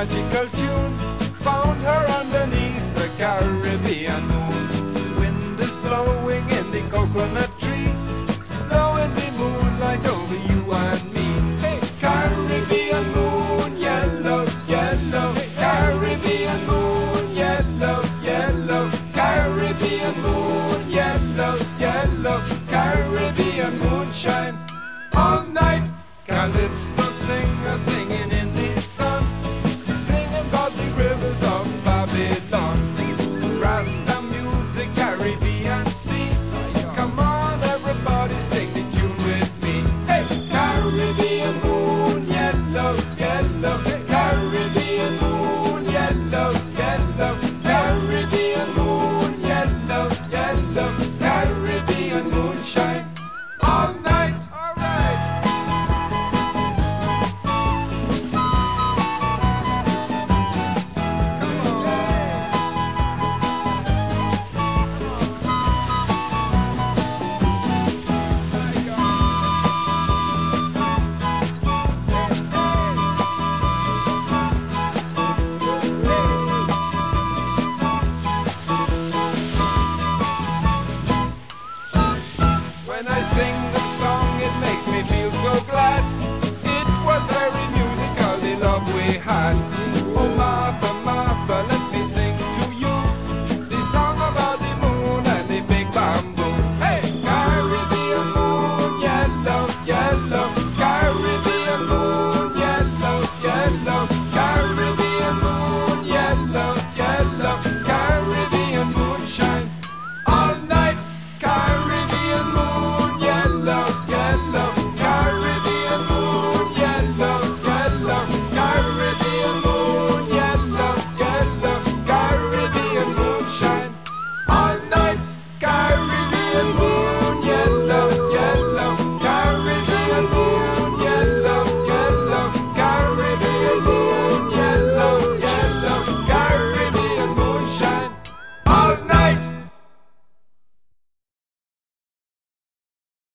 magical tune. Found her underneath the Caribbean moon. Wind is blowing in the coconut tree, blowing the moonlight over you and me. Hey, Caribbean moon, yellow, yellow. Caribbean moon, yellow, yellow. Caribbean moon, yellow, yellow. Caribbean moonshine.